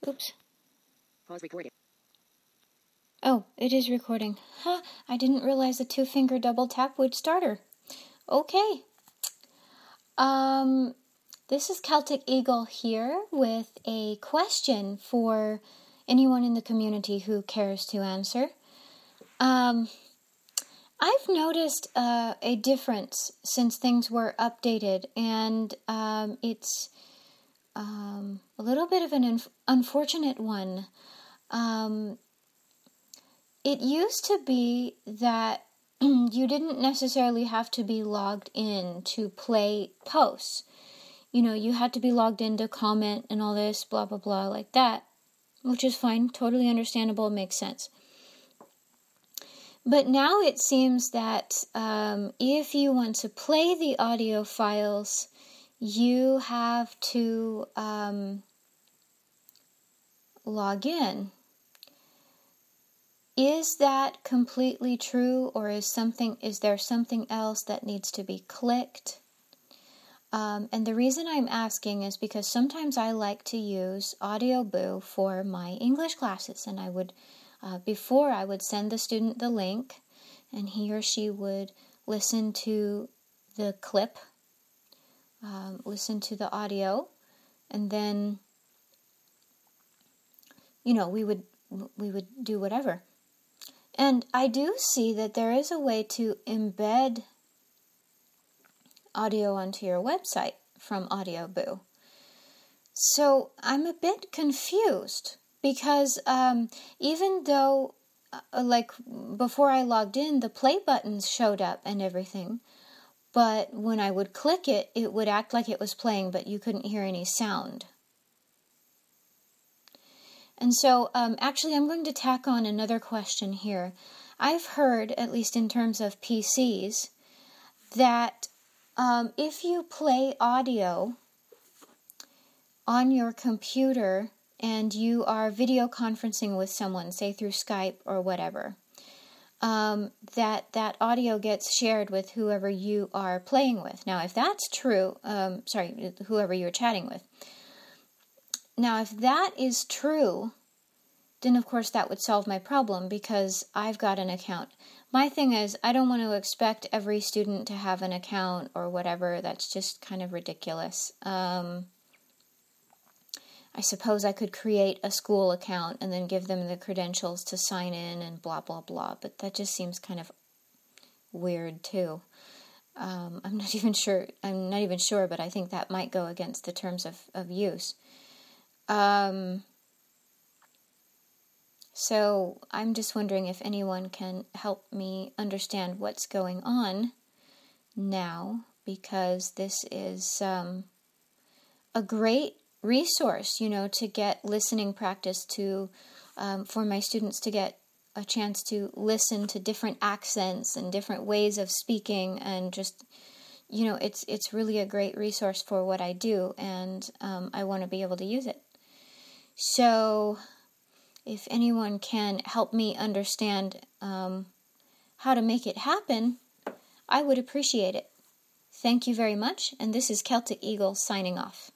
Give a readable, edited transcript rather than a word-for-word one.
Oops. Pause recording. Oh, it is recording. Huh, I didn't realize the 2-finger double tap would start her. Okay. This is Celtic Eagle here with a question for anyone in the community who cares to answer. I've noticed a difference since things were updated, and it's a little bit of an unfortunate one. It used to be that you didn't necessarily have to be logged in to play posts. You know, you had to be logged in to comment and all this, blah, blah, blah, like that, which is fine, totally understandable, makes sense. But now it seems that if you want to play the audio files, you have to log in. Is that completely true, or is there something else that needs to be clicked? And the reason I'm asking is because sometimes I like to use AudioBoo for my English classes, and I would, before I would send the student the link, and he or she would listen to the clip, listen to the audio, and then, we would do whatever. And I do see that there is a way to embed audio onto your website from AudioBoo. So I'm a bit confused because even though, like before I logged in, the play buttons showed up and everything, but when I would click it, it would act like it was playing, but you couldn't hear any sound. And so, actually, I'm going to tack on another question here. I've heard, at least in terms of PCs, that if you play audio on your computer and you are video conferencing with someone, say through Skype or whatever, that audio gets shared with whoever you are playing with. Now, if that's true, whoever you're chatting with. Now, if that is true, then of course that would solve my problem because I've got an account. My thing is, I don't want to expect every student to have an account or whatever. That's just kind of ridiculous. I suppose I could create a school account and then give them the credentials to sign in and blah, blah, blah, but that just seems kind of weird too. I'm not even sure, but I think that might go against the terms of use. So I'm just wondering if anyone can help me understand what's going on now, because this is a great resource, to get listening practice for my students to get a chance to listen to different accents and different ways of speaking, and just, it's really a great resource for what I do, and I want to be able to use it. So if anyone can help me understand how to make it happen, I would appreciate it. Thank you very much, and this is Celtic Eagle signing off.